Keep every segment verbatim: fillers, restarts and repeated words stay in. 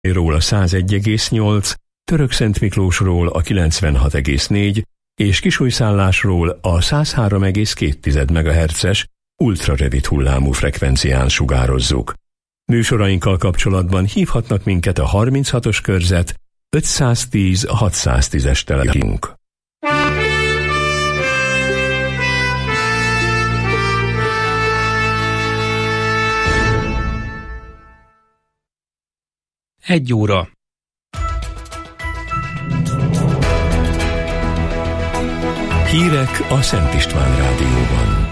ról a százegy egész nyolc, Törökszentmiklósról a kilencvenhat egész négy és Kisújszállásról a száz három egész két megahertzes ultrarövid hullámú frekvencián sugározzuk. Műsorainkkal kapcsolatban hívhatnak minket a harminchatos körzet ötszáztíz hatszáztízes telefonunk. Egy óra. Hírek a Szent István Rádióban.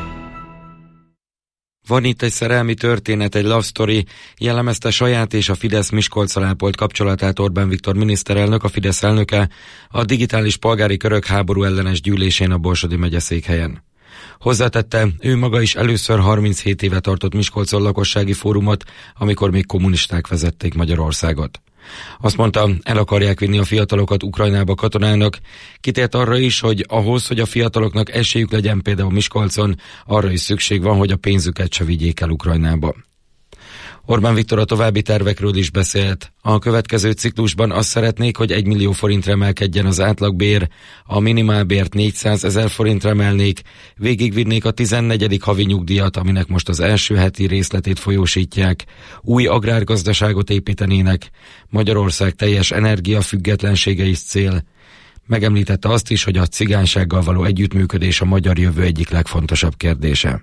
Van itt egy szerelmi történet, egy love story, jellemezte saját és a Fidesz Miskolccal ápolt kapcsolatát Orbán Viktor miniszterelnök, a Fidesz elnöke a digitális polgári körök háború ellenes gyűlésén a Borsodi megyeszékhelyen. Hozzátette, ő maga is először harminchét éve tartott Miskolcon lakossági fórumot, amikor még kommunisták vezették Magyarországot. Azt mondta, el akarják vinni a fiatalokat Ukrajnába katonának, kitért arra is, hogy ahhoz, hogy a fiataloknak esélyük legyen például Miskolcon, arra is szükség van, hogy a pénzüket se vigyék el Ukrajnába. Orbán Viktor a további tervekről is beszélt. A következő ciklusban azt szeretnék, hogy egy millió forintra emelkedjen az átlagbér, a minimálbért négyszázezer forintra emelnék, végigvinnék a tizennegyedik havi nyugdíjat, aminek most az első heti részletét folyósítják, új agrárgazdaságot építenének, Magyarország teljes energiafüggetlensége is cél. Megemlítette azt is, hogy a cigánysággal való együttműködés a magyar jövő egyik legfontosabb kérdése.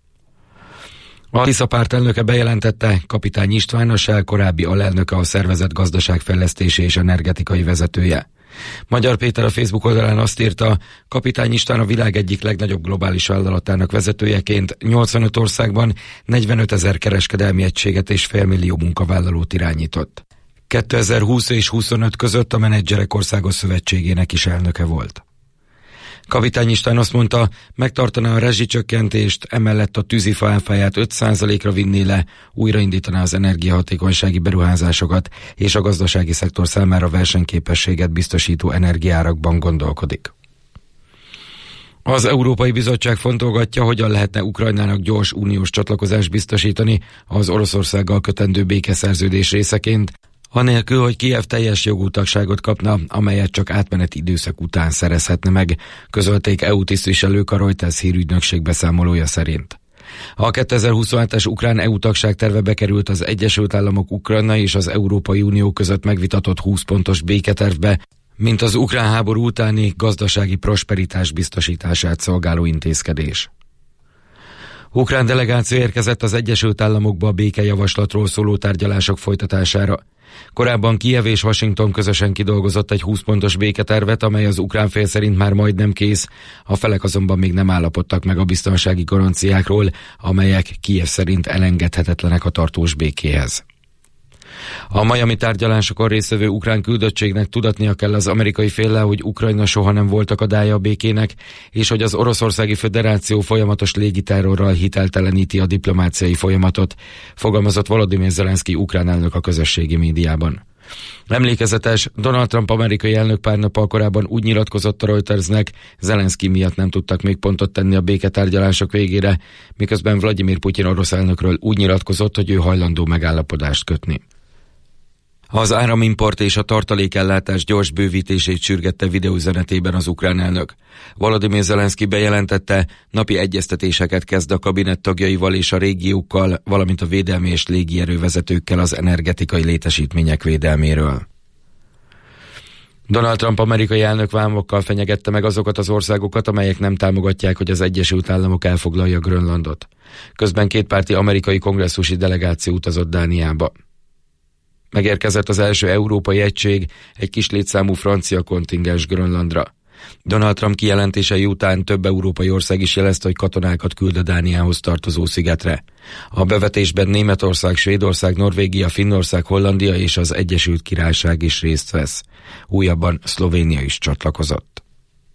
A Tisza párt elnöke bejelentette, Kapitány István, a Shell korábbi alelnöke, a szervezet gazdaságfejlesztési és energetikai vezetője. Magyar Péter a Facebook oldalán azt írta, Kapitány István a világ egyik legnagyobb globális vállalatának vezetőjeként nyolcvanöt országban negyvenötezer kereskedelmi egységet és félmillió munkavállalót irányított. kétezer-húsz és huszonöt között a Menedzserek Országos Szövetségének is elnöke volt. Kapitány István azt mondta, megtartaná a rezsicsökkentést, emellett a tűzifa áfáját öt százalékra vinné le, újraindítaná az energiahatékonysági beruházásokat, és a gazdasági szektor számára versenyképességet biztosító energiárakban gondolkodik. Az Európai Bizottság fontolgatja, hogyan lehetne Ukrajnának gyors uniós csatlakozást biztosítani az Oroszországgal kötendő békeszerződés részeként, anélkül, hogy Kijev teljes jogú tagságot kapna, amelyet csak átmeneti időszak után szerezhetne meg, közölték é u tisztviselők a Reuters hírügynökség beszámolója szerint. A kétezer-huszonhetes ukrán é u tagság terve bekerült az Egyesült Államok, Ukrajna és az Európai Unió között megvitatott húsz pontos béketervbe, mint az ukrán háború utáni gazdasági prosperitás biztosítását szolgáló intézkedés. Ukrán delegáció érkezett az Egyesült Államokba a békejavaslatról szóló tárgyalások folytatására. Korábban Kijev és Washington közösen kidolgozott egy húsz pontos béketervet, amely az ukrán fél szerint már majdnem kész, a felek azonban még nem állapodtak meg a biztonsági garanciákról, amelyek Kijev szerint elengedhetetlenek a tartós békéhez. A majami tárgyalásokon résztvevő ukrán küldöttségnek tudatnia kell az amerikai féllel, hogy Ukrajna soha nem volt akadálya a békének, és hogy az Oroszországi Föderáció folyamatos légiterrorral hitelteleníti a diplomáciai folyamatot, fogalmazott Volodymyr Zelenszky ukrán elnök a közösségi médiában. Emlékezetes, Donald Trump amerikai elnök pár nappal korábban úgy nyilatkozott a Reutersnek, Zelenszky miatt nem tudtak még pontot tenni a béketárgyalások végére, miközben Vladimir Putyin orosz elnökről úgy nyilatkozott, hogy ő hajlandó megállapodást kötni. Az áramimport és a tartalékellátás gyors bővítését sürgette videóüzenetében az ukrán elnök. Volodymyr Zelenszky bejelentette, napi egyeztetéseket kezd a kabinett tagjaival és a régiókkal, valamint a védelmi és légierővezetőkkel az energetikai létesítmények védelméről. Donald Trump amerikai elnök vámokkal fenyegette meg azokat az országokat, amelyek nem támogatják, hogy az Egyesült Államok elfoglalja Grönlandot. Közben kétpárti amerikai kongresszusi delegáció utazott Dániába. Megérkezett az első európai egység, egy kis létszámú francia kontingens Grönlandra. Donald Trump kijelentései után több európai ország is jelezte, hogy katonákat küld a Dániához tartozó szigetre. A bevetésben Németország, Svédország, Norvégia, Finnország, Hollandia és az Egyesült Királyság is részt vesz. Újabban Szlovénia is csatlakozott.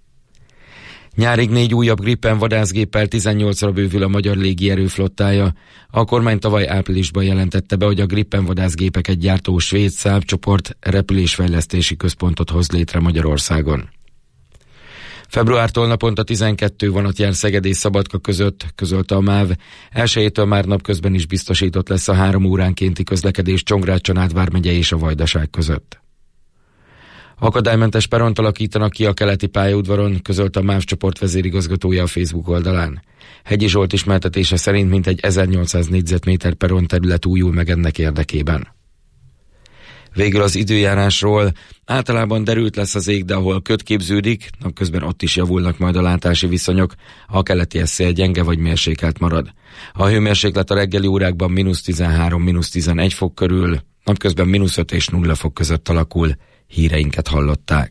Nyárig négy újabb Gripen vadászgéppel tizennyolcra bővül a magyar légierő flottája. A kormány tavaly áprilisban jelentette be, hogy a Gripen vadászgépeket gyártó svéd Saab csoport repülésfejlesztési központot hoz létre Magyarországon. Februártól naponta tizenkettő vonat jár Szeged és Szabadka között, közölte a MÁV. Elsőjétől már napközben is biztosított lesz a három óránkénti közlekedés Csongrád-Csanád vármegye és a Vajdaság között. Akadálymentes peront alakítanak ki a keleti pályaudvaron, közölte a MÁV csoport vezérigazgatója a Facebook oldalán. Hegyi Zsolt ismertetése szerint mintegy ezernyolcszáz négyzetméter peron terület újul meg ennek érdekében. Végül az időjárásról. Általában derült lesz az ég, de ahol köd képződik, napközben ott is javulnak majd a látási viszonyok, a keleti szél gyenge vagy mérsékelt marad. A hőmérséklet a reggeli órákban mínusz tizenhárom mínusz tizenegy fok körül, napközben mínusz öt és nulla fok között alakul. Híreinket hallották.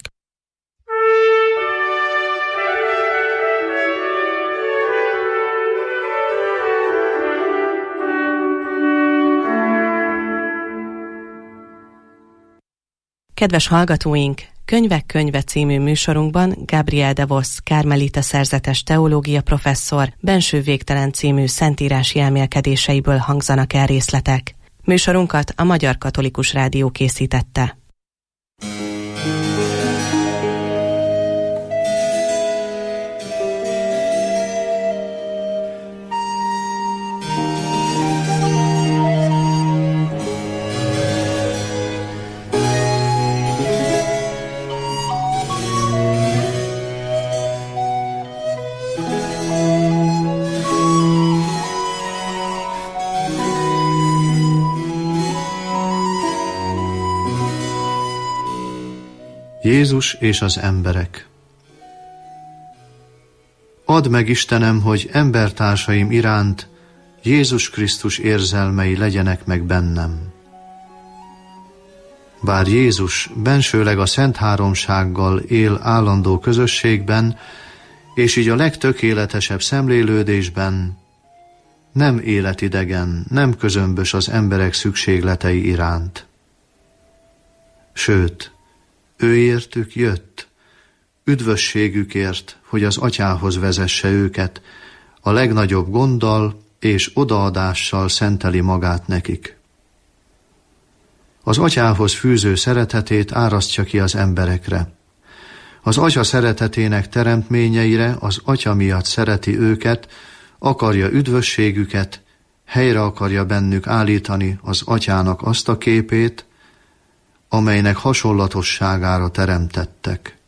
Kedves hallgatóink! Könyvek könyve című műsorunkban Gabriel de Vos, kármelita szerzetes teológia professzor, Benső végtelen című szentírási elmélkedéseiből hangzanak el részletek. Műsorunkat a Magyar Katolikus Rádió készítette. Jézus és az emberek. Add meg, Istenem, hogy embertársaim iránt Jézus Krisztus érzelmei legyenek meg bennem. Bár Jézus bensőleg a Szent Háromsággal él állandó közösségben, és így a legtökéletesebb szemlélődésben, nem életidegen, nem közömbös az emberek szükségletei iránt. Sőt, ő értük jött, üdvösségükért, hogy az Atyához vezesse őket, a legnagyobb gonddal és odaadással szenteli magát nekik. Az Atyához fűző szeretetét árasztja ki az emberekre. Az Atya szeretetének teremtményeire az Atya miatt szereti őket, akarja üdvösségüket, helyre akarja bennük állítani az Atyának azt a képét, amelynek hasonlatosságára teremtettek.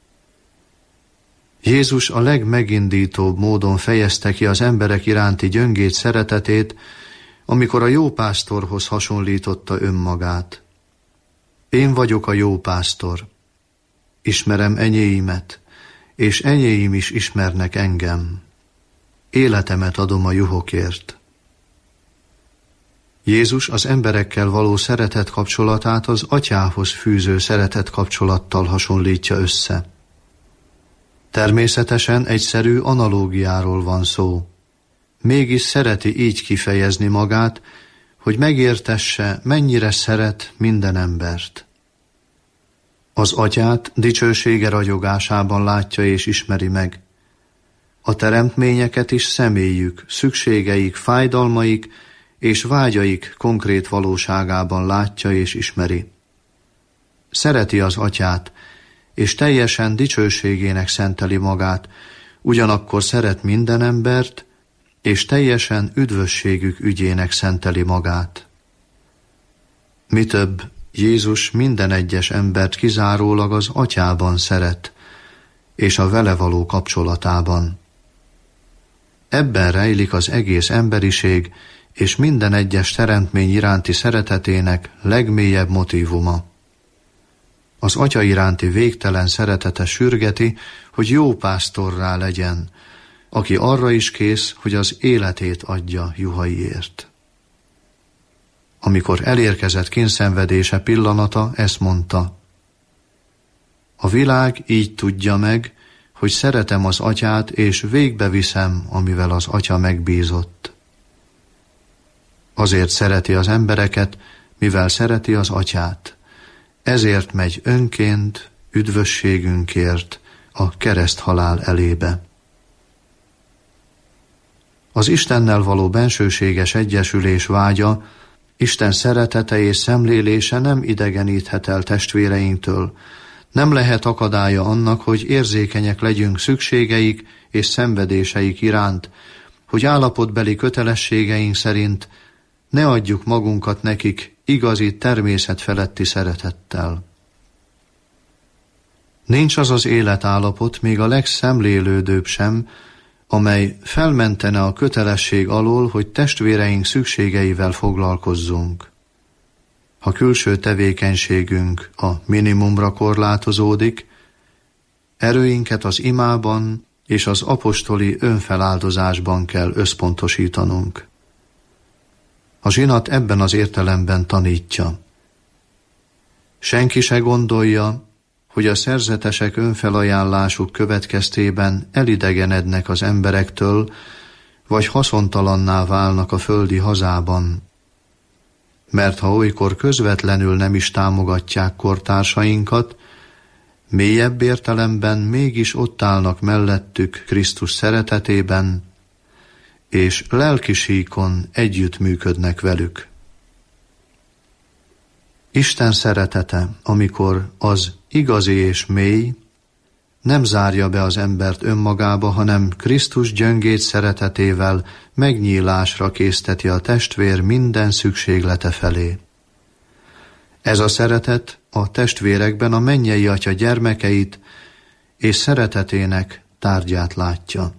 Jézus a legmegindítóbb módon fejezte ki az emberek iránti gyöngét szeretetét, amikor a jó pásztorhoz hasonlította önmagát. Én vagyok a jó pásztor, ismerem enyéimet, és enyéim is ismernek engem. Életemet adom a juhokért. Jézus az emberekkel való szeretet kapcsolatát az Atyához fűző szeretet kapcsolattal hasonlítja össze. Természetesen egyszerű analógiáról van szó. Mégis szereti így kifejezni magát, hogy megértesse, mennyire szeret minden embert. Az Atyát dicsősége ragyogásában látja és ismeri meg. A teremtményeket is személyük, szükségeik, fájdalmaik és vágyaik konkrét valóságában látja és ismeri. Szereti az Atyát, és teljesen dicsőségének szenteli magát, ugyanakkor szeret minden embert, és teljesen üdvösségük ügyének szenteli magát. Mi több, Jézus minden egyes embert kizárólag az Atyában szeret, és a vele való kapcsolatában. Ebben rejlik az egész emberiség, és minden egyes teremtmény iránti szeretetének legmélyebb motívuma. Az Atya iránti végtelen szeretete sürgeti, hogy jó pásztorrá legyen, aki arra is kész, hogy az életét adja juhaiért. Amikor elérkezett kényszenvedése pillanata, ezt mondta: a világ így tudja meg, hogy szeretem az Atyát, és végbeviszem, amivel az Atya megbízott. Azért szereti az embereket, mivel szereti az Atyát. Ezért megy önként, üdvösségünkért a kereszthalál elébe. Az Istennel való bensőséges egyesülés vágya, Isten szeretete és szemlélése nem idegeníthet el testvéreinktől, Nem lehet akadálya annak, hogy érzékenyek legyünk szükségeik és szenvedéseik iránt, hogy állapotbeli kötelességeink szerint ne adjuk magunkat nekik igazi természetfeletti szeretettel. Nincs az az életállapot, még a legszemlélődőbb sem, amely felmentene a kötelesség alól, hogy testvéreink szükségeivel foglalkozzunk. Ha külső tevékenységünk a minimumra korlátozódik, erőinket az imában és az apostoli önfeláldozásban kell összpontosítanunk. A zsinat ebben az értelemben tanítja. Senki se gondolja, hogy a szerzetesek önfelajánlásuk következtében elidegenednek az emberektől, vagy haszontalanná válnak a földi hazában. Mert ha olykor közvetlenül nem is támogatják kortársainkat, mélyebb értelemben mégis ott állnak mellettük Krisztus szeretetében, és lelki síkon együttműködnek velük. Isten szeretete, amikor az igazi és mély, nem zárja be az embert önmagába, hanem Krisztus gyöngéd szeretetével megnyílásra készteti a testvér minden szükséglete felé. Ez a szeretet a testvérekben a mennyei Atya gyermekeit és szeretetének tárgyát látja.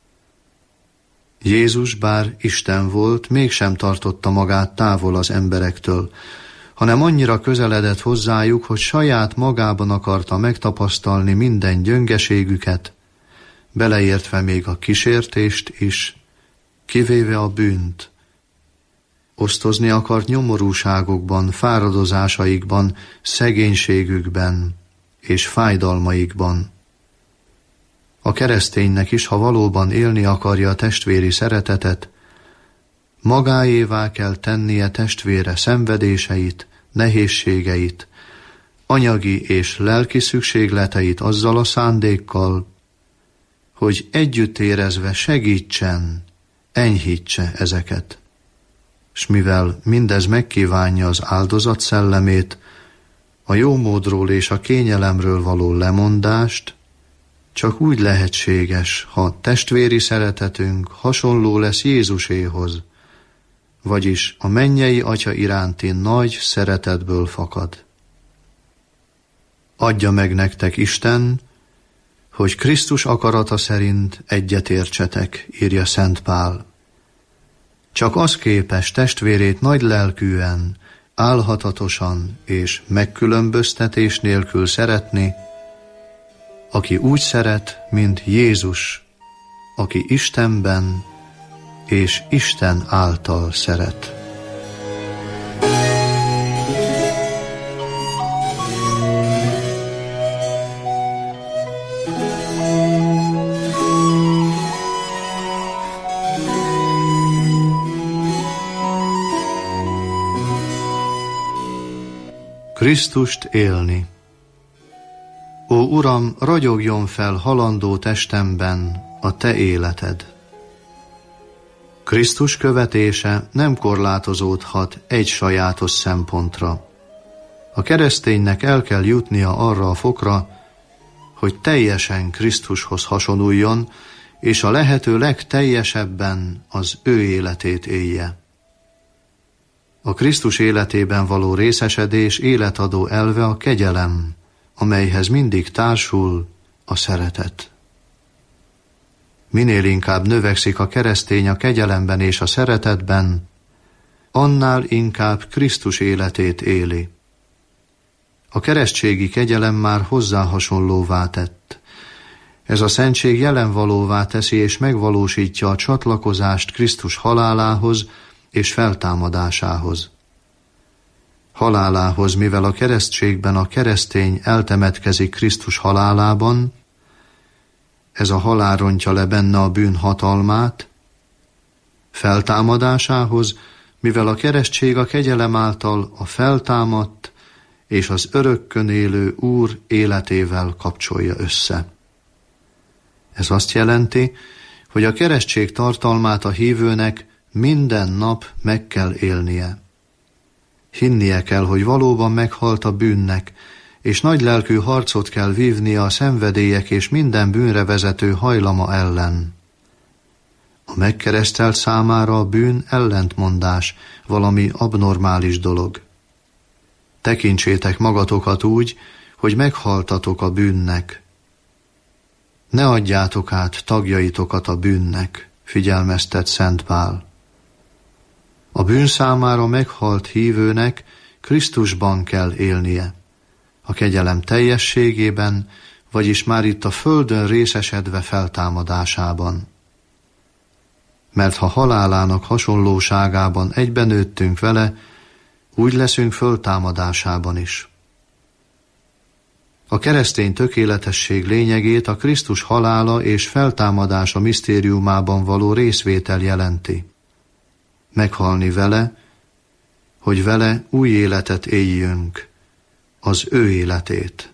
Jézus bár Isten volt, mégsem tartotta magát távol az emberektől, hanem annyira közeledett hozzájuk, hogy saját magában akarta megtapasztalni minden gyöngeségüket, beleértve még a kísértést is, kivéve a bűnt. Osztozni akart nyomorúságokban, fáradozásaikban, szegénységükben és fájdalmaikban. A kereszténynek is, ha valóban élni akarja a testvéri szeretetet, magáévá kell tennie testvére szenvedéseit, nehézségeit, anyagi és lelki szükségleteit azzal a szándékkal, hogy együtt érezve segítsen, enyhítse ezeket. S mivel mindez megkívánja az áldozat szellemét, a jómódról és a kényelemről való lemondást, csak úgy lehetséges, ha testvéri szeretetünk hasonló lesz Jézuséhoz, vagyis a mennyei Atya iránti nagy szeretetből fakad. Adja meg nektek Isten, hogy Krisztus akarata szerint egyetértsetek, írja Szent Pál. Csak az képes testvérét nagy lelkűen, álhatatosan és megkülönböztetés nélkül szeretni, aki úgy szeret, mint Jézus, aki Istenben és Isten által szeret. Krisztust élni. Ó Uram, ragyogjon fel halandó testemben a Te életed. Krisztus követése nem korlátozódhat egy sajátos szempontra. A kereszténynek el kell jutnia arra a fokra, hogy teljesen Krisztushoz hasonuljon, és a lehető legteljesebben az ő életét élje. A Krisztus életében való részesedés életadó elve a kegyelem, amelyhez mindig társul a szeretet. Minél inkább növekszik a keresztény a kegyelemben és a szeretetben, annál inkább Krisztus életét éli. A keresztségi kegyelem már hozzá hasonlóvá tett. Ez a szentség jelenvalóvá teszi és megvalósítja a csatlakozást Krisztus halálához és feltámadásához. Halálához, mivel a keresztségben a keresztény eltemetkezik Krisztus halálában, ez a halál rontja le benne a bűn hatalmát, feltámadásához, mivel a keresztség a kegyelem által a feltámadt és az örökkön élő Úr életével kapcsolja össze. Ez azt jelenti, hogy a keresztség tartalmát a hívőnek minden nap meg kell élnie. Hinnie kell, hogy valóban meghalt a bűnnek, és nagylelkű harcot kell vívnia a szenvedélyek és minden bűnre vezető hajlama ellen. A megkeresztelt számára a bűn ellentmondás, valami abnormális dolog. Tekintsétek magatokat úgy, hogy meghaltatok a bűnnek. Ne adjátok át tagjaitokat a bűnnek, figyelmeztet Szent Pál. A bűn számára meghalt hívőnek Krisztusban kell élnie, a kegyelem teljességében, vagyis már itt a földön részesedve feltámadásában. Mert ha halálának hasonlóságában egyben nőttünk vele, úgy leszünk föltámadásában is. A keresztény tökéletesség lényegét a Krisztus halála és feltámadása misztériumában való részvétel jelenti. Meghalni vele, hogy vele új életet éljünk, az ő életét.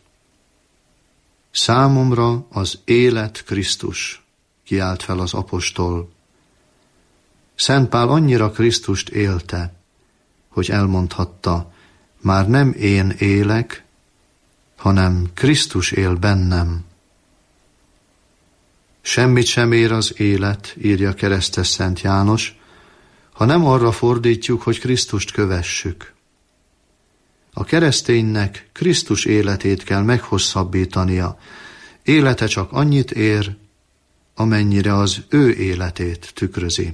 Számomra az élet Krisztus, kiált fel az apostol. Szent Pál annyira Krisztust élte, hogy elmondhatta, már nem én élek, hanem Krisztus él bennem. Semmit sem ér az élet, írja keresztes Szent János, ha nem arra fordítjuk, hogy Krisztust kövessük. A kereszténynek Krisztus életét kell meghosszabbítania. Élete csak annyit ér, amennyire az ő életét tükrözi.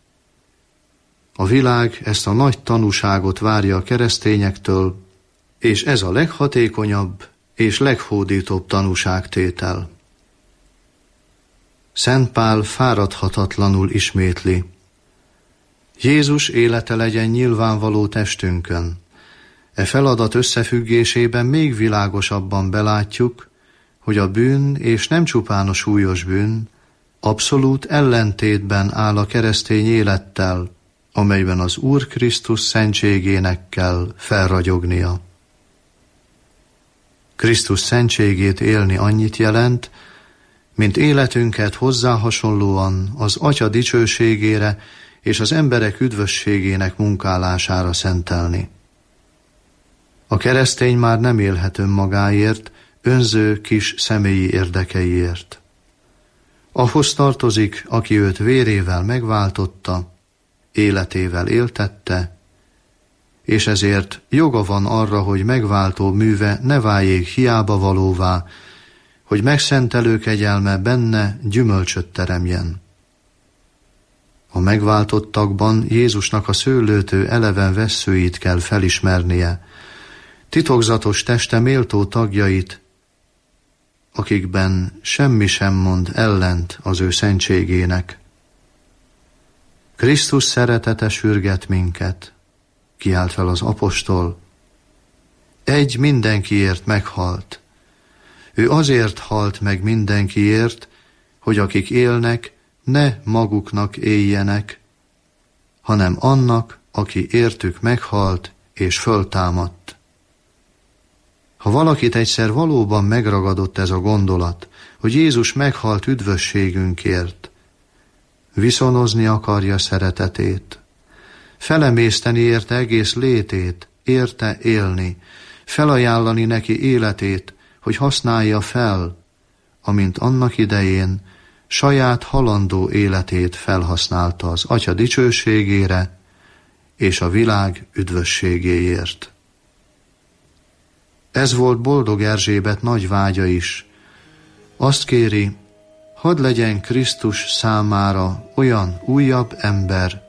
A világ ezt a nagy tanúságot várja a keresztényektől, és ez a leghatékonyabb és leghódítóbb tanúságtétel. Szent Pál fáradhatatlanul ismétli: Jézus élete legyen nyilvánvaló testünkön. E feladat összefüggésében még világosabban belátjuk, hogy a bűn, és nem csupán a súlyos bűn, abszolút ellentétben áll a keresztény élettel, amelyben az Úr Krisztus szentségének kell felragyognia. Krisztus szentségét élni annyit jelent, mint életünket hozzá hasonlóan az Atya dicsőségére és az emberek üdvösségének munkálására szentelni. A keresztény már nem élhet önmagáért, önző kis személyi érdekeiért. Ahhoz tartozik, aki őt vérével megváltotta, életével éltette, és ezért joga van arra, hogy megváltó műve ne váljék hiába valóvá, hogy megszentelő kegyelme benne gyümölcsöt teremjen. A megváltottakban Jézusnak a szőlőtő eleven vesszőit kell felismernie, titokzatos teste méltó tagjait, akikben semmi sem mond ellent az ő szentségének. Krisztus szeretete sürget minket, kiált fel az apostol. Egy mindenkiért meghalt. Ő azért halt meg mindenkiért, hogy akik élnek, ne maguknak éljenek, hanem annak, aki értük meghalt és föltámadt. Ha valakit egyszer valóban megragadott ez a gondolat, hogy Jézus meghalt üdvösségünkért, viszonozni akarja szeretetét, felemészteni érte egész létét, érte élni, felajánlani neki életét, hogy használja fel, amint annak idején saját halandó életét felhasználta az Atya dicsőségére és a világ üdvösségéért. Ez volt boldog Erzsébet nagy vágya is. Azt kéri, hadd legyen Krisztus számára olyan újabb ember,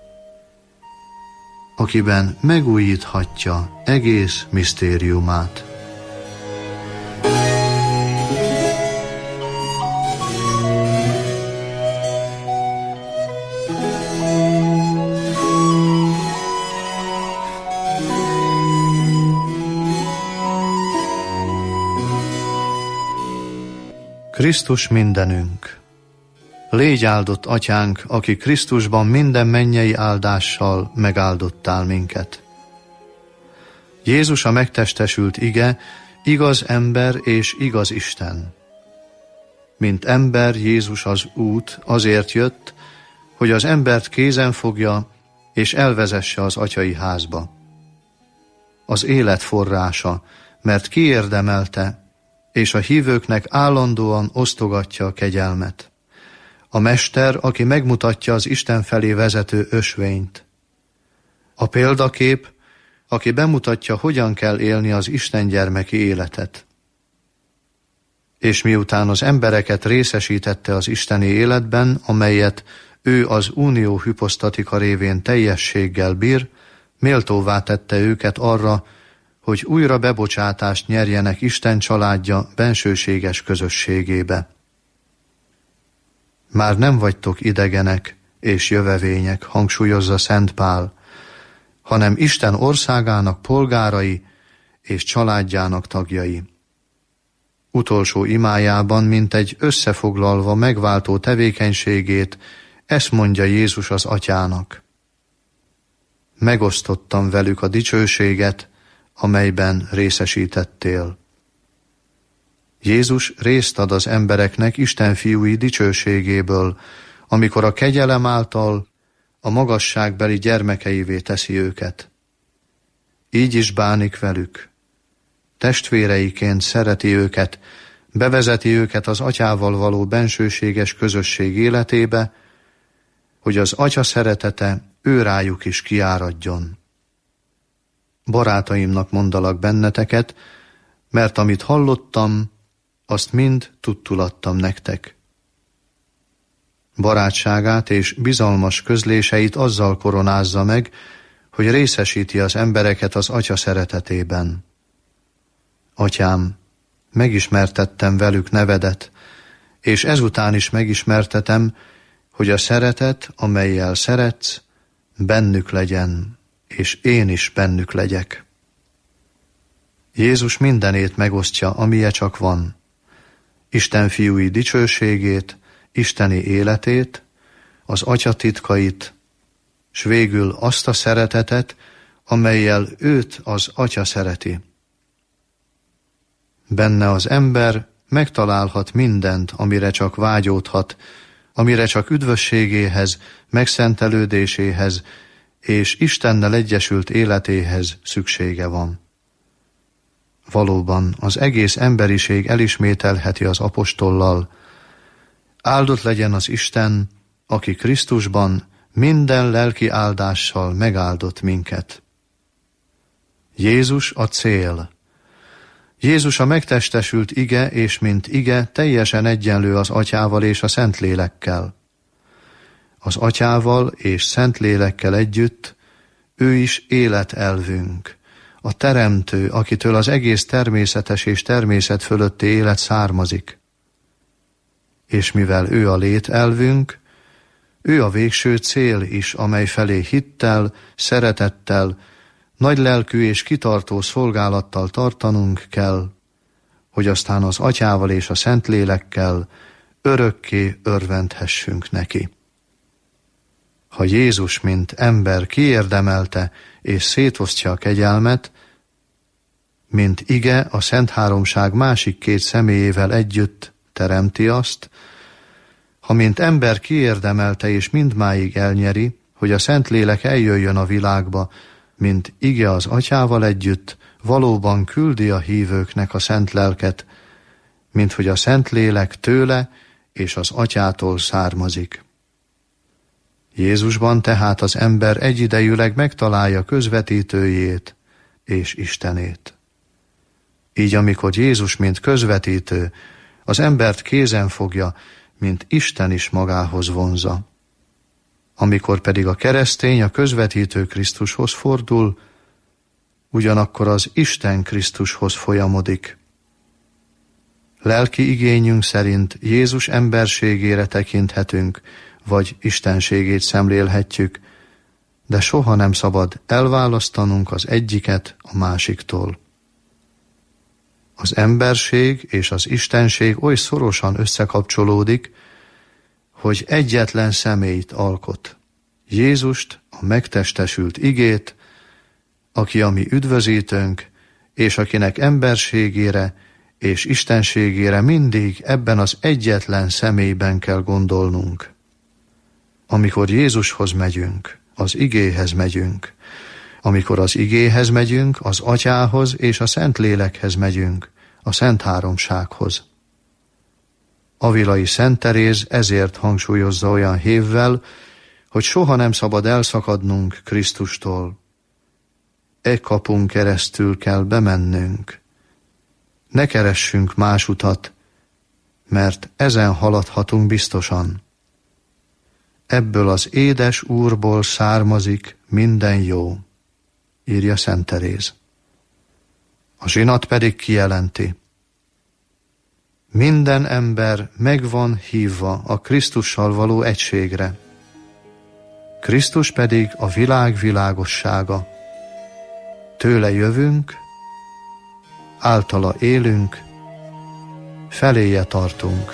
akiben megújíthatja egész misztériumát. Krisztus mindenünk. Légy áldott, Atyánk, aki Krisztusban minden mennyei áldással megáldottál minket. Jézus a megtestesült ige, igaz ember és igaz Isten. Mint ember Jézus az út, azért jött, hogy az embert kézen fogja és elvezesse az atyai házba. Az élet forrása, mert kiérdemelte, és a hívőknek állandóan osztogatja a kegyelmet. A mester, aki megmutatja az Isten felé vezető ösvényt. A példakép, aki bemutatja, hogyan kell élni az Isten gyermeki életet. És miután az embereket részesítette az isteni életben, amelyet ő az unió hiposztatika révén teljességgel bír, méltóvá tette őket arra, hogy újra bebocsátást nyerjenek Isten családja bensőséges közösségébe. Már nem vagytok idegenek és jövevények, hangsúlyozza Szent Pál, hanem Isten országának polgárai és családjának tagjai. Utolsó imájában, mint egy összefoglalva megváltó tevékenységét, ezt mondja Jézus az Atyának. Megosztottam velük a dicsőséget, amelyben részesítettél. Jézus részt ad az embereknek Isten fiúi dicsőségéből, amikor a kegyelem által a magasságbeli gyermekeivé teszi őket. Így is bánik velük. Testvéreiként szereti őket, bevezeti őket az Atyával való bensőséges közösség életébe, hogy az Atya szeretete ő rájuk is kiáradjon. Barátaimnak mondalak benneteket, mert amit hallottam, azt mind tudtulattam nektek. Barátságát és bizalmas közléseit azzal koronázza meg, hogy részesíti az embereket az Atya szeretetében. Atyám, megismertettem velük nevedet, és ezután is megismertetem, hogy a szeretet, amellyel szeretsz, bennük legyen, és én is bennük legyek. Jézus mindenét megosztja, amilyen csak van. Isten fiúi dicsőségét, isteni életét, az Atya titkait, s végül azt a szeretetet, amellyel őt az Atya szereti. Benne az ember megtalálhat mindent, amire csak vágyódhat, amire csak üdvösségéhez, megszentelődéséhez és Istennel egyesült életéhez szüksége van. Valóban az egész emberiség elismételheti az apostollal: áldott legyen az Isten, aki Krisztusban minden lelki áldással megáldott minket. Jézus a cél. Jézus a megtestesült ige, és mint ige teljesen egyenlő az Atyával és a Szentlélekkel. Az Atyával és Szentlélekkel együtt ő is életelvünk, a Teremtő, akitől az egész természetes és természet fölötti élet származik. És mivel ő a lételvünk, ő a végső cél is, amely felé hittel, szeretettel, nagylelkű és kitartó szolgálattal tartanunk kell, hogy aztán az Atyával és a Szentlélekkel örökké örvendhessünk neki. Ha Jézus, mint ember kiérdemelte és szétosztja a kegyelmet, mint ige a Szent Háromság másik két személyével együtt teremti azt, ha mint ember kiérdemelte és mindmáig elnyeri, hogy a Szentlélek eljöjjön a világba, mint ige az Atyával együtt, valóban küldi a hívőknek a Szent Lelket, mint hogy a Szentlélek tőle és az Atyától származik. Jézusban tehát az ember egyidejűleg megtalálja közvetítőjét és Istenét. Így amikor Jézus, mint közvetítő, az embert kézen fogja, mint Isten is magához vonza. Amikor pedig a keresztény a közvetítő Krisztushoz fordul, ugyanakkor az Isten Krisztushoz folyamodik. Lelki igényünk szerint Jézus emberségére tekinthetünk, vagy istenségét szemlélhetjük, de soha nem szabad elválasztanunk az egyiket a másiktól. Az emberség és az istenség oly szorosan összekapcsolódik, hogy egyetlen személyt alkot, Jézust, a megtestesült igét, aki a mi üdvözítőnk, és akinek emberségére és istenségére mindig ebben az egyetlen személyben kell gondolnunk. Amikor Jézushoz megyünk, az igéhez megyünk, amikor az igéhez megyünk, az Atyához és a Szentlélekhez megyünk, a Szent Háromsághoz. Avilai Szent Teréz ezért hangsúlyozza olyan hévvel, hogy soha nem szabad elszakadnunk Krisztustól. E kapun keresztül kell bemennünk. Ne keressünk más utat, mert ezen haladhatunk biztosan. Ebből az édes Úrból származik minden jó, írja Szent Teréz. A zsinat pedig kijelenti: minden ember meg van hívva a Krisztussal való egységre. Krisztus pedig a világ világossága. Tőle jövünk, általa élünk, feléje tartunk.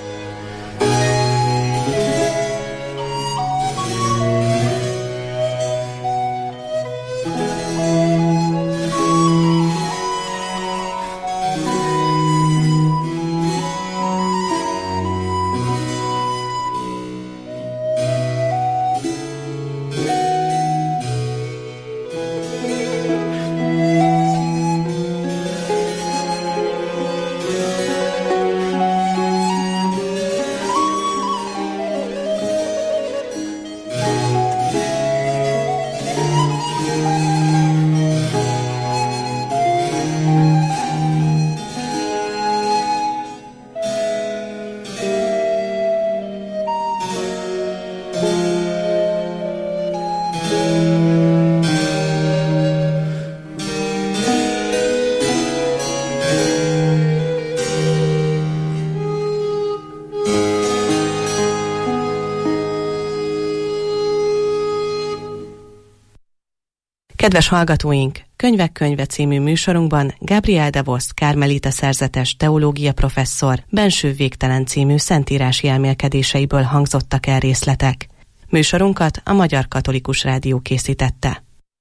Kedves hallgatóink, Könyvek könyve című műsorunkban Gabriel de Vos kármelita szerzetes teológia professzor Benső végtelen című szentírási elmélkedéseiből hangzottak el részletek. Műsorunkat a Magyar Katolikus Rádió készítette.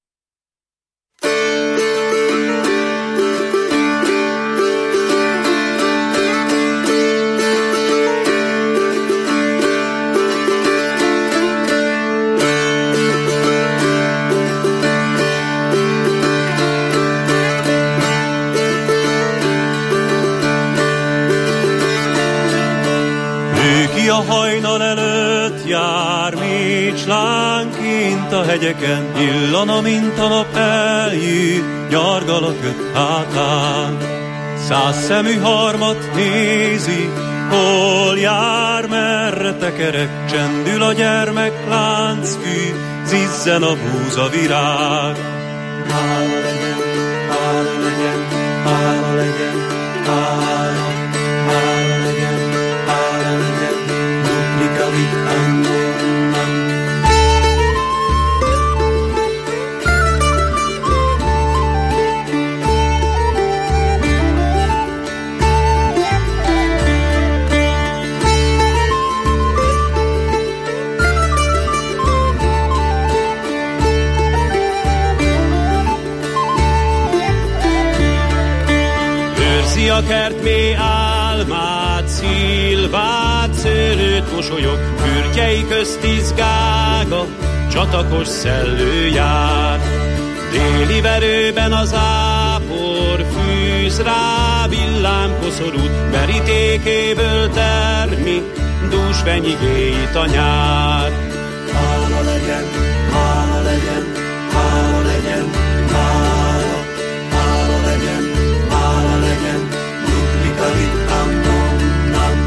A hajnal előtt jár mécslánként a hegyeken, illana, mint a nap eljött, nyargal a kött hátán. Száz szemű harmat nézi, hol jár, merre tekerek, csendül a gyermek láncfű, zizzen a búza virág. Hála legyen, hála legyen, hála legyen, hála, hála legyen, hála legyen. Őrzi a kert mély álmát, szilvát, szőlőt mosolyog, fürtjei közt izgága, csatakos szellő jár. Déli verőben az ápor fűz rá, villámkoszorút, verítékéből termi, dús fenyigéit a nyár. Hála legyen, hála legyen, hála legyen, hála, hála legyen, hála legyen, duplikavit amnon nam.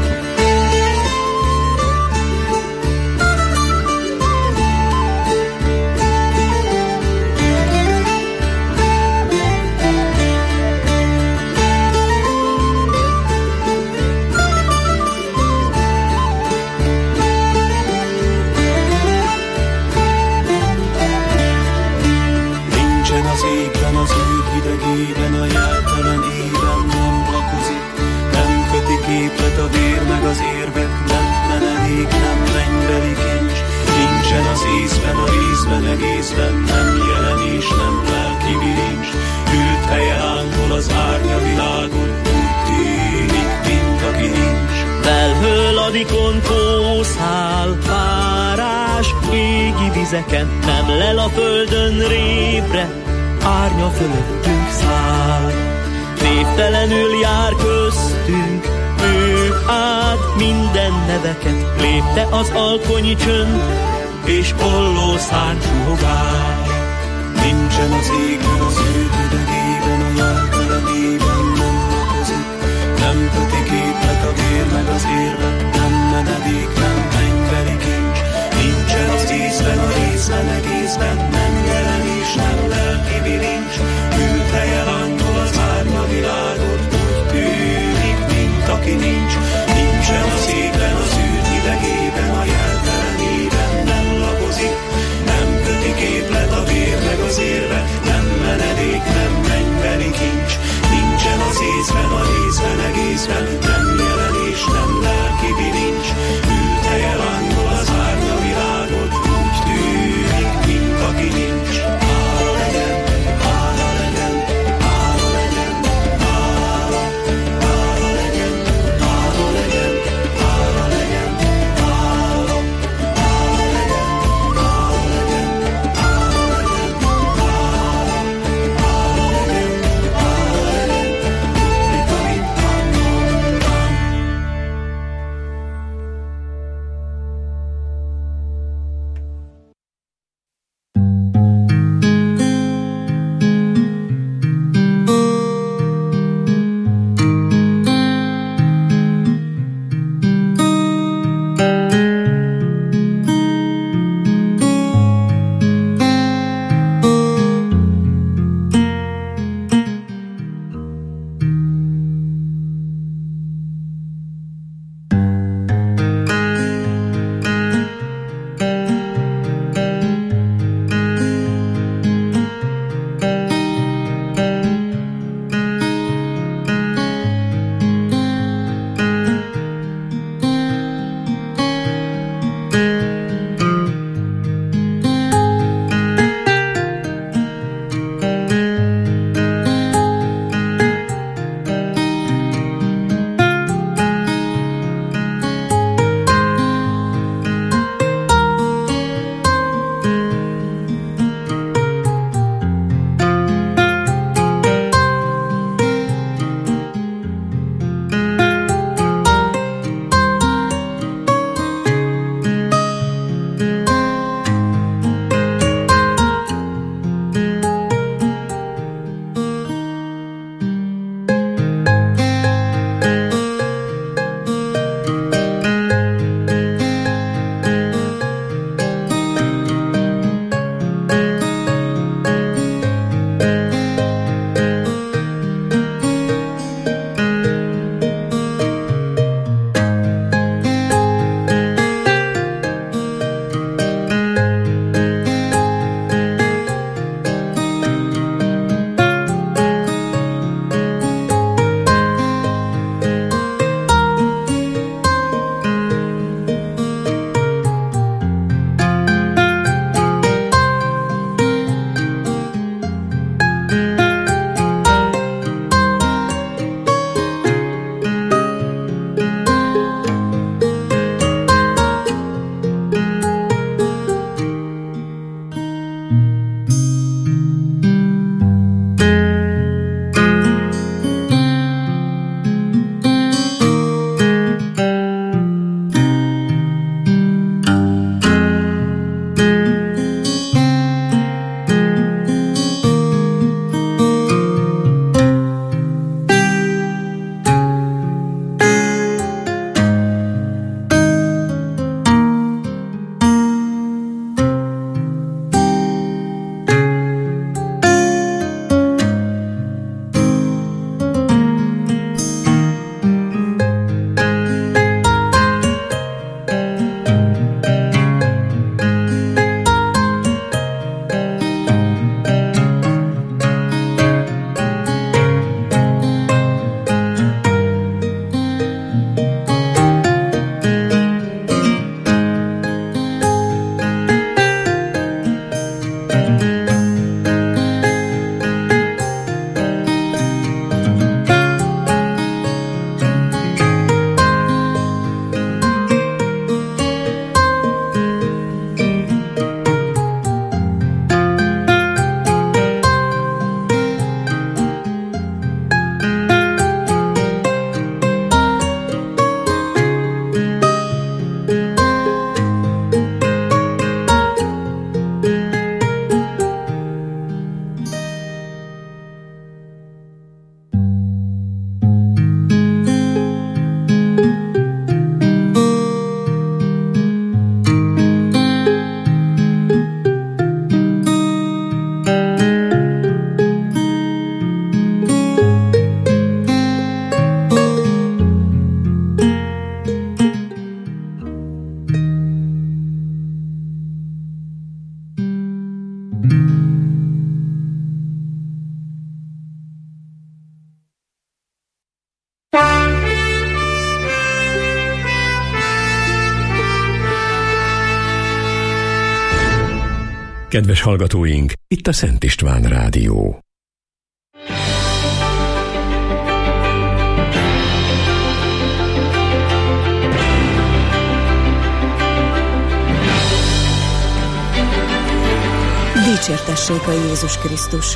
A jeltelen éven nem lakozik, nem köti képlet a vér meg az érvek, nem menedék, nem mennybeli kincs. Nincsen az észben, a részben, egészben, nem jelenés, nem lelki bilincs. Ült helye ánkol az árnya világon, úgy tűnik, mint aki nincs. Felhőladikon kószál, párát csapás égi vizeken, nem lel a földön rébre, árnya fölöttünk száll. Névtelenül jár köztünk, ő át minden neveket, lépte az alkonyi csönd, és olló szárnysuhogás. Nincsen az égben, az ő idegében, a jeltelenében nem lakozik, nem köti képlet a vér meg az érve, nem menedék, nem mennybeli kincs. Nincsen az ízben, a részben, egészben, nem jelenés, nem lelki bilincs. Ült helye lángol az árnya világot, úgy tűnik, mint aki nincs. Nincsen az égben, az űr idegében, a jeltelenében nem lakozik, nem köti képlet a vér meg az érve, nem menedék, nem mennybeli kincs. Nincsen az észben, a részben, egészben, nem jelenés, nem lelki bilincs. Ült helye lángol az árnya világot, úgy tűnik, mint aki nincs. Hála legyen, hála legyen, hála legyen, hála, hála legyen, hála legyen, hála legyen, hála, hála legyen, hála legyen, hála legyen, hála, hála legyen, hála legyen, mint amit mondom. Kedves hallgatóink, itt a Szent István Rádió. Dicsértessék a Jézus Krisztus!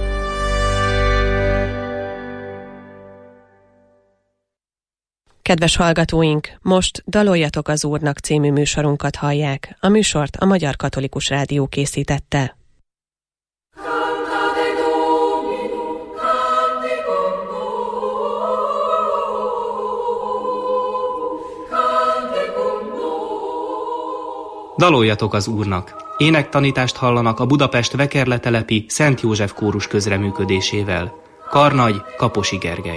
Kedves hallgatóink, most Daloljatok az Úrnak című műsorunkat hallják. A műsort a Magyar Katolikus Rádió készítette. Daloljatok az Úrnak! Énektanítást hallanak a Budapest Vekerletelepi Szent József kórus közreműködésével. Karnagy, Kaposi Gergely.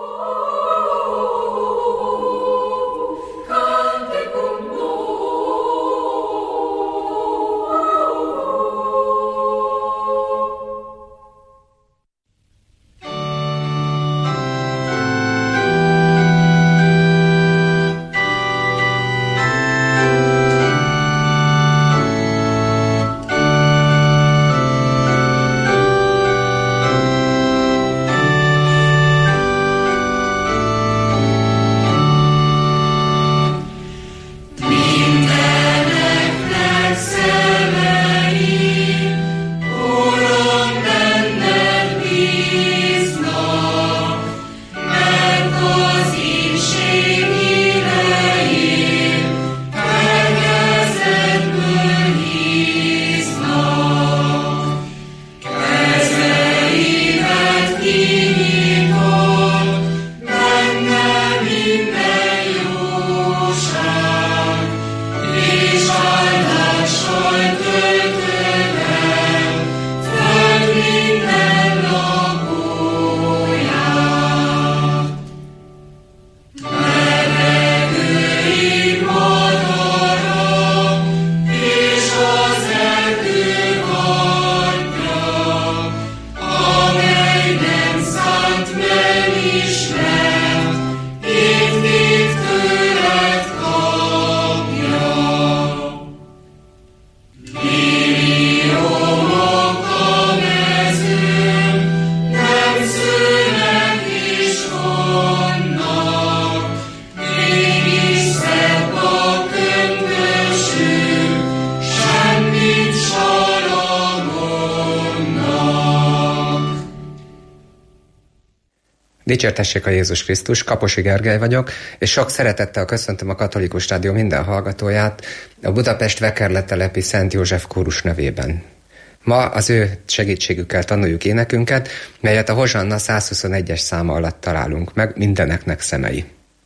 Dicsértessék a Jézus Krisztus, Kaposi Gergely vagyok, és sok szeretettel köszöntöm a Katolikus Rádió minden hallgatóját a Budapest Vekerletelepi Szent József kórus nevében. Ma az ő segítségükkel tanuljuk énekünket, melyet a Hozsanna százhuszonegyes száma alatt találunk meg, mindeneknek szemei.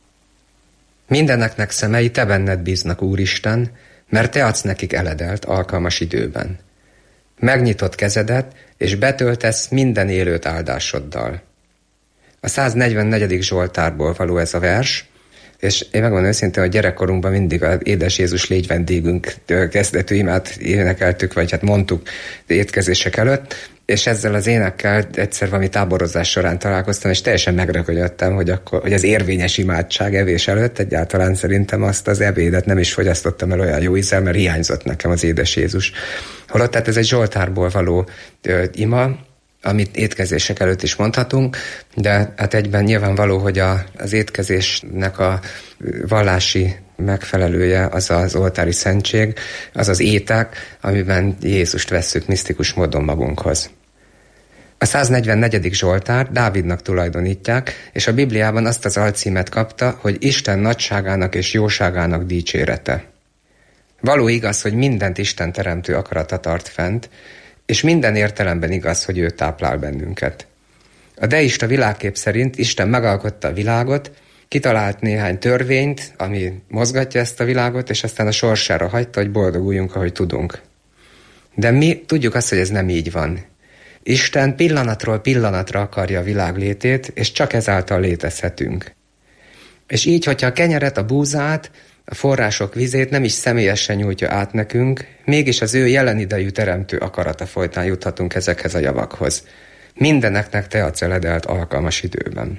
Mindeneknek szemei, te benned bíznak, Úristen, mert te adsz nekik eledelt alkalmas időben. Megnyitott kezedet, és betöltesz minden élőt áldásoddal. A száznegyvennegyedik Zsoltárból való ez a vers, és én megmondom őszintén, hogy gyerekkorunkban mindig az Édes Jézus légy vendégünk kezdetű imát énekeltük, vagy hát mondtuk étkezések előtt, és ezzel az énekkel egyszer valami táborozás során találkoztam, és teljesen megrökönyödtem, hogy, akkor, hogy az érvényes imádság evés előtt egyáltalán szerintem azt az ebédet nem is fogyasztottam el olyan jó ízzel, mert hiányzott nekem az Édes Jézus. Holott tehát ez egy Zsoltárból való ö, ima, amit étkezések előtt is mondhatunk, de hát egyben nyilvánvaló, hogy a, az étkezésnek a vallási megfelelője az az oltári szentség, az az étek, amiben Jézust vesszük misztikus módon magunkhoz. A száznegyvennegyedik Zsoltár Dávidnak tulajdonítják, és a Bibliában azt az alcímet kapta, hogy Isten nagyságának és jóságának dicsérete. Való igaz, hogy mindent Isten teremtő akarata tart fent, és minden értelemben igaz, hogy ő táplál bennünket. A deista világkép szerint Isten megalkotta a világot, kitalált néhány törvényt, ami mozgatja ezt a világot, és aztán a sorsára hagyta, hogy boldoguljunk, ahogy tudunk. De mi tudjuk azt, hogy ez nem így van. Isten pillanatról pillanatra akarja a világ létét, és csak ezáltal létezhetünk. És így, hogyha a kenyeret, a búzát, a források vizét nem is személyesen nyújtja át nekünk, mégis az ő jelen idejű teremtő akarata folytán juthatunk ezekhez a javakhoz. Mindeneknek te adsz eledelt alkalmas időben.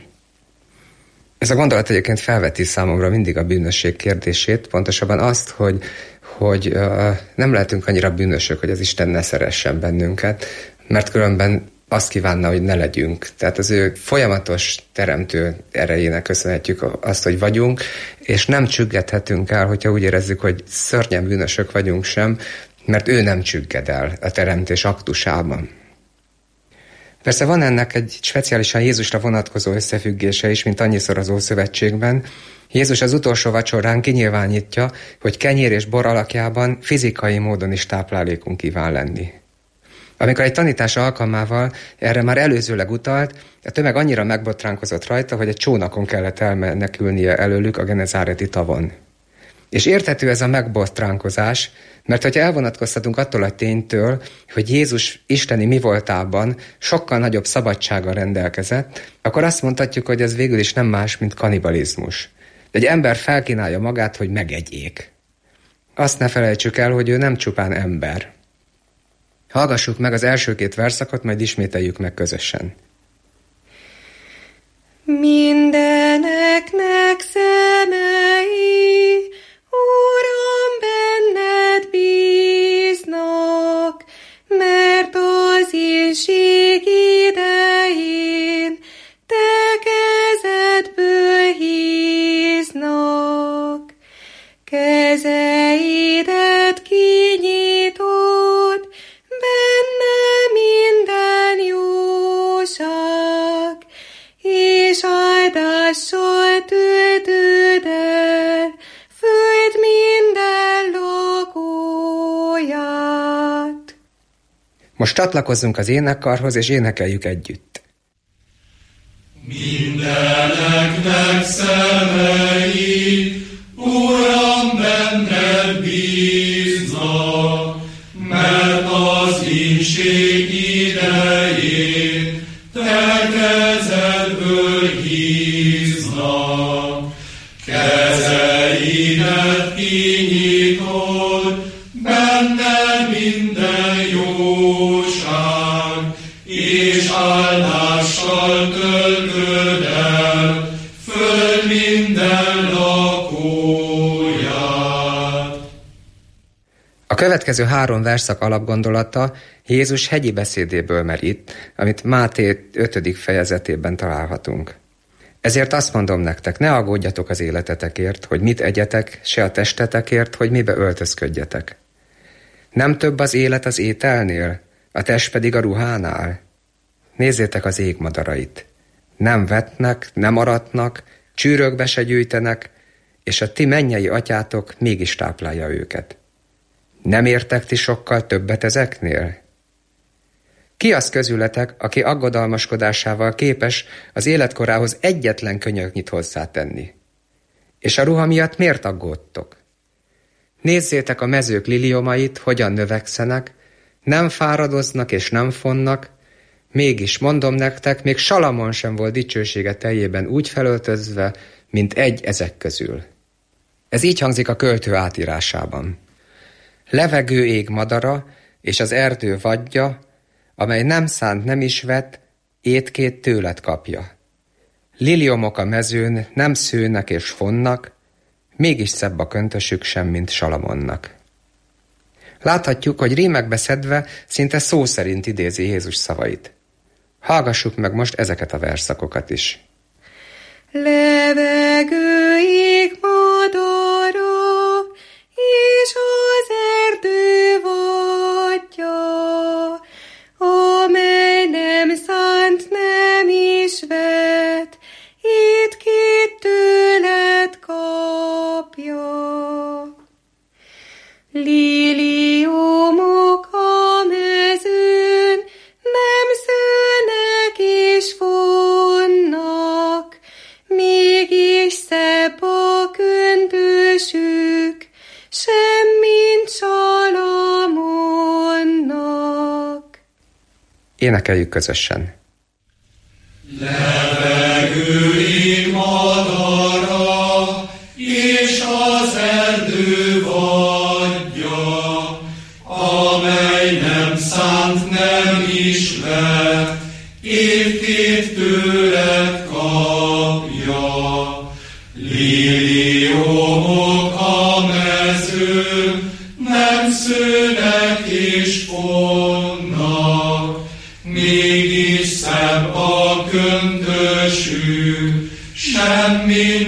Ez a gondolat egyébként felveti számomra mindig a bűnösség kérdését, pontosabban azt, hogy, hogy uh, nem lehetünk annyira bűnösök, hogy az Isten ne szeressen bennünket, mert különben azt kívánna, hogy ne legyünk. Tehát az ő folyamatos teremtő erejének köszönhetjük azt, hogy vagyunk, és nem csüggedhetünk el, hogyha úgy érezzük, hogy szörnyen bűnösök vagyunk sem, mert ő nem csügged el a teremtés aktusában. Persze van ennek egy speciálisan Jézusra vonatkozó összefüggése is, mint annyiszor az Ószövetségben. Jézus az utolsó vacsorán kinyilvánítja, hogy kenyér és bor alakjában fizikai módon is táplálékunk kíván lenni. Amikor egy tanítás alkalmával erre már előzőleg utalt, a tömeg annyira megbotránkozott rajta, hogy egy csónakon kellett elmenekülnie előlük a genezáreti tavon. És érthető ez a megbotránkozás, mert hogyha elvonatkoztatunk attól a ténytől, hogy Jézus isteni mi voltában sokkal nagyobb szabadsággal rendelkezett, akkor azt mondhatjuk, hogy ez végül is nem más, mint kanibalizmus. Egy ember felkínálja magát, hogy megegyék. Azt ne felejtsük el, hogy ő nem csupán ember. Hallgassuk meg az első két verszakot, majd ismételjük meg közösen. Mindeneknek szemei, Uram, benned bíznak, mert az éhség idején te kezedből híznak. Kezeidet kinyitod, benne minden jóság, és áldással töltöd el föld minden lakóját. Most csatlakozzunk az énekkarhoz, és énekeljük együtt. Mindeneknek szemei, Uram, benned bíznak, mert az éhség idején te kezedből híznak. Kezeidet kinyitod, benne minden jóság, és áldással töltöd el föld minden lakóját. A következő három verszak alapgondolata Jézus hegyi beszédéből merít, amit Máté ötödik fejezetében találhatunk. Ezért azt mondom nektek, ne aggódjatok az életetekért, hogy mit egyetek, se a testetekért, hogy mibe öltözködjetek. Nem több az élet az ételnél, a test pedig a ruhánál? Nézzétek az ég madarait. Nem vetnek, nem aratnak, csűrökbe se gyűjtenek, és a ti mennyei atyátok mégis táplálja őket. Nem értek ti sokkal többet ezeknél? Ki az közületek, aki aggodalmaskodásával képes az életkorához egyetlen könyöknyit hozzátenni? És a ruha miatt miért aggódtok? Nézzétek a mezők liliomait, hogyan növekszenek, nem fáradoznak és nem fonnak, mégis mondom nektek, még Salamon sem volt dicsősége teljében úgy felöltözve, mint egy ezek közül. Ez így hangzik a költő átírásában. Levegő ég madara, és az erdő vadja, amely nem szánt, nem is vet, étkét tőled kapja. Liliomok a mezőn nem szőnek és fonnak, mégis szebb a köntösük sem, mint Salamonnak. Láthatjuk, hogy rímekbe szedve szinte szó szerint idézi Jézus szavait. Hallgassuk meg most ezeket a verszakokat is. Levegő ég madara, és az erdő vadja, amely nem szánt, nem is vet, étkét tőled kapja. Liliomok a mezőn nem szőnek és fonnak, mégis szebb a köntösük, sem mint Salamonnak. Énekeljük közösen. Levegő ég madara, és az erdő vadja, amely nem szánt, nem is vett, étkét tőled kapja. Liliomok a mezőn mint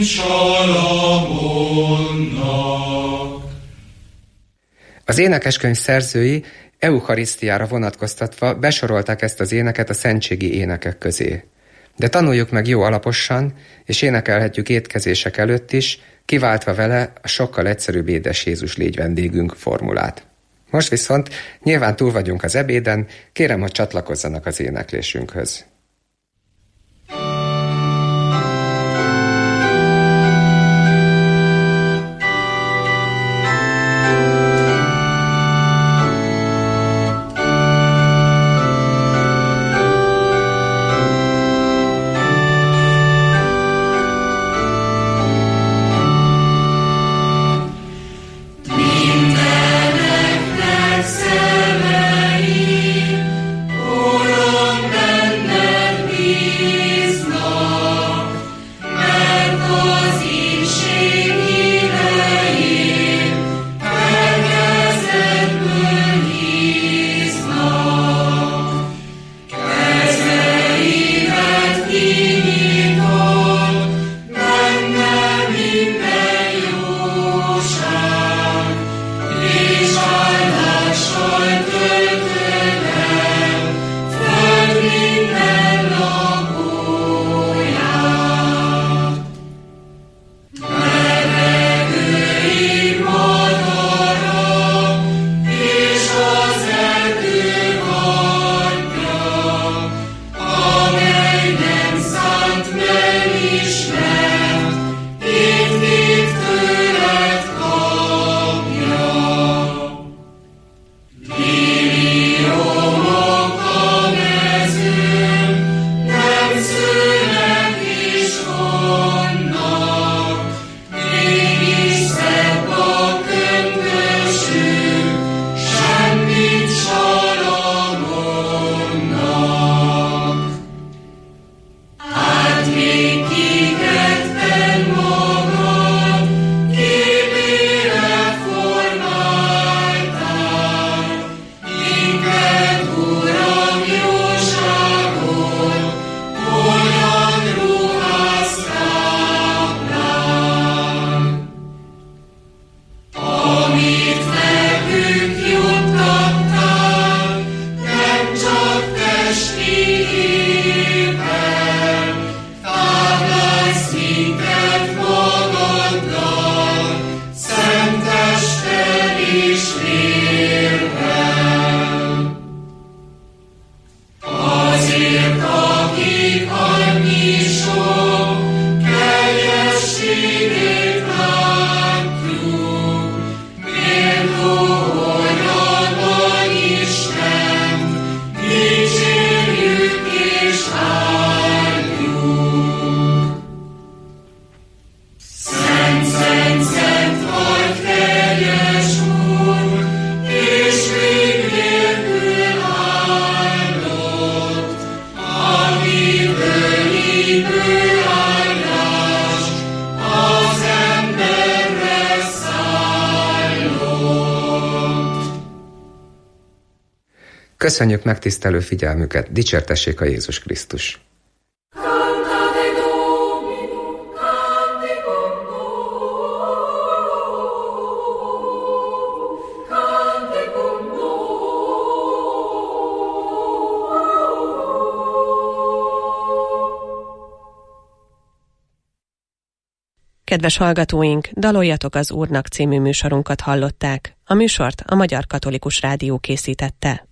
Salamonnak. Az énekeskönyv szerzői eucharisztiára vonatkoztatva besorolták ezt az éneket a szentségi énekek közé. De tanuljuk meg jó alaposan, és énekelhetjük étkezések előtt is, kiváltva vele a sokkal egyszerűbb édes Jézus légy vendégünk formulát. Most viszont nyilván túl vagyunk az ebéden, kérem, hogy csatlakozzanak az éneklésünkhöz. Köszönjük megtisztelő figyelmüket, dicsértessék a Jézus Krisztus! Kedves hallgatóink, Daloljatok az Úrnak című műsorunkat hallották. A műsort a Magyar Katolikus Rádió készítette.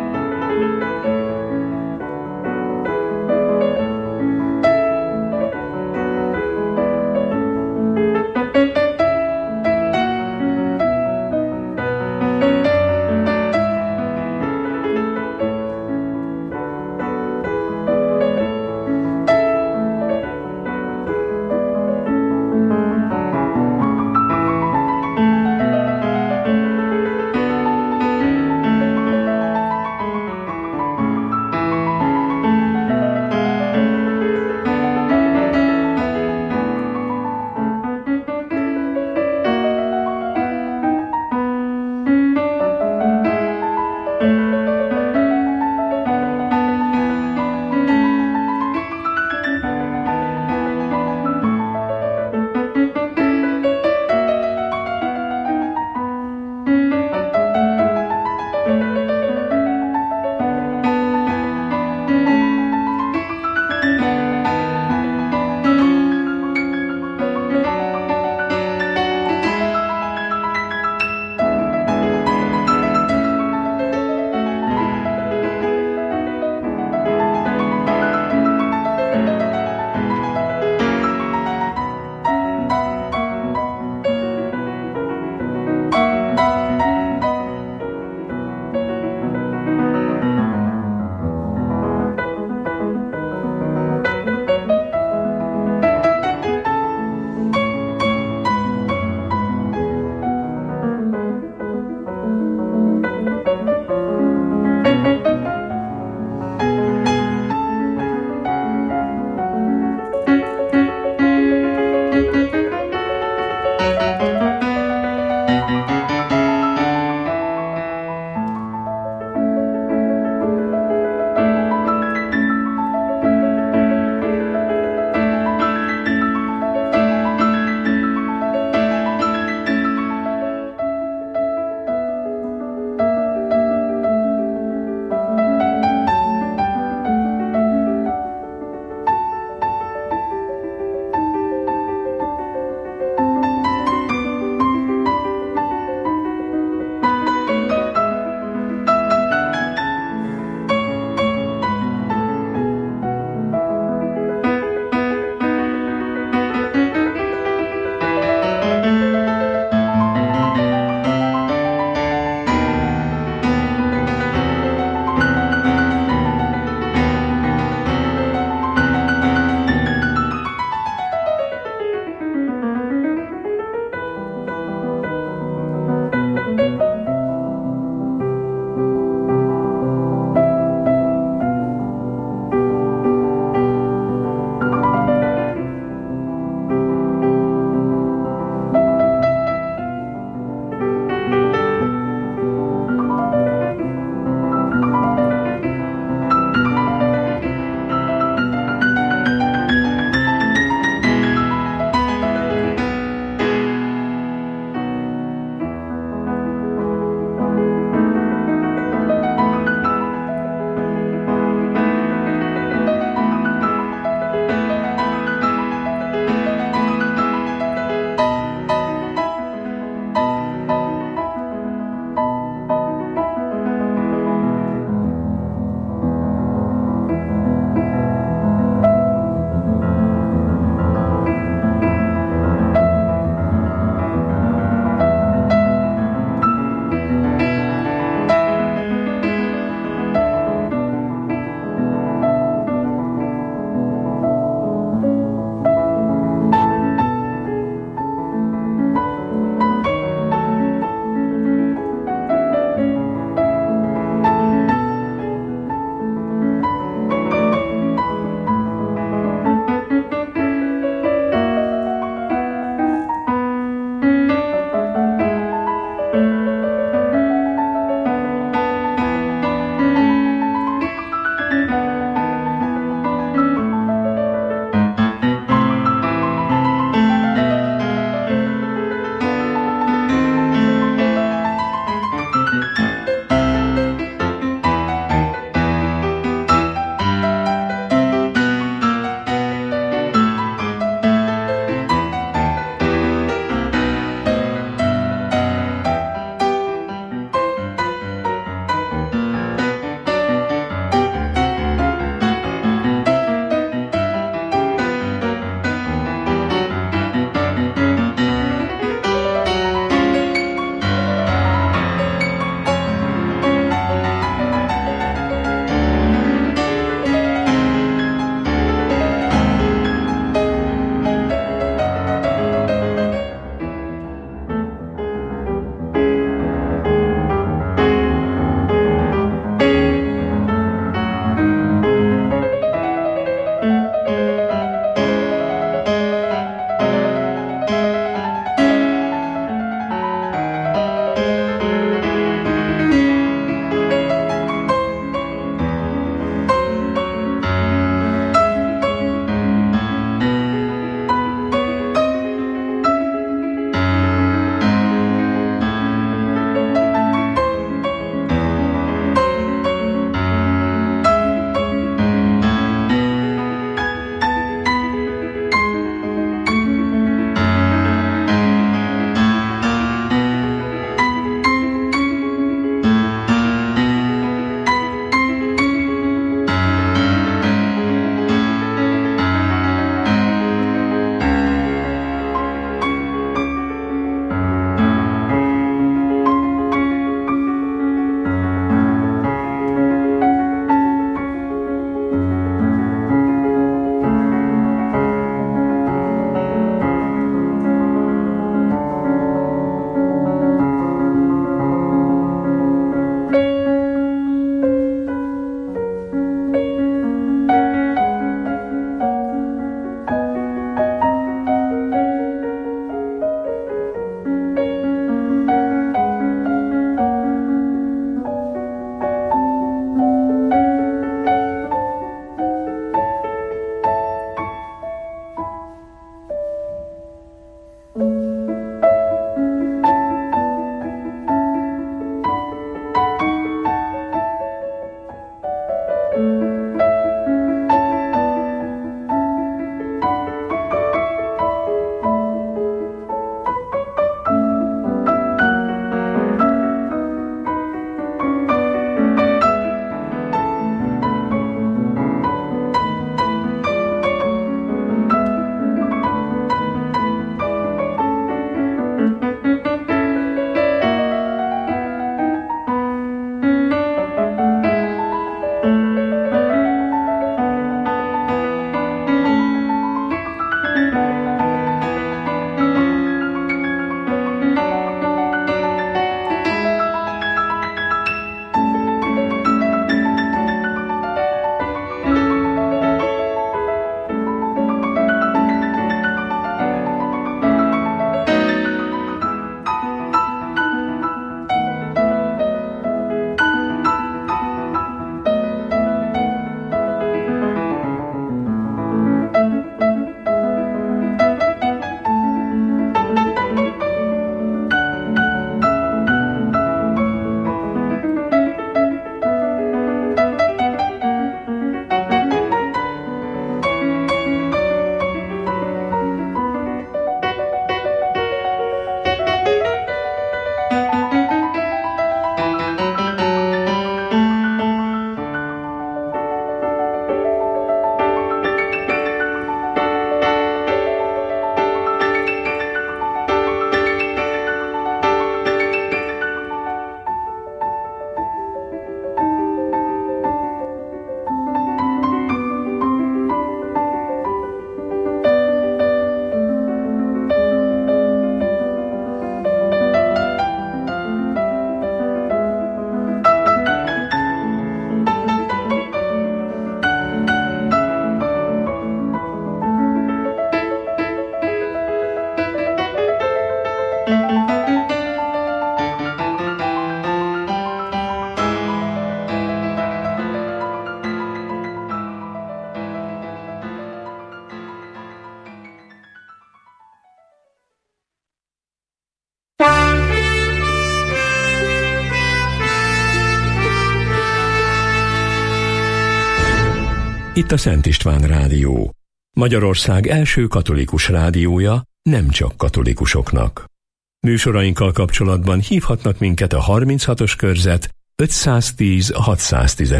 Itt a Szent István Rádió, Magyarország első katolikus rádiója, nem csak katolikusoknak. Műsorainkkal kapcsolatban hívhatnak minket a harminchatos körzet ötszáztíz hatszáztízes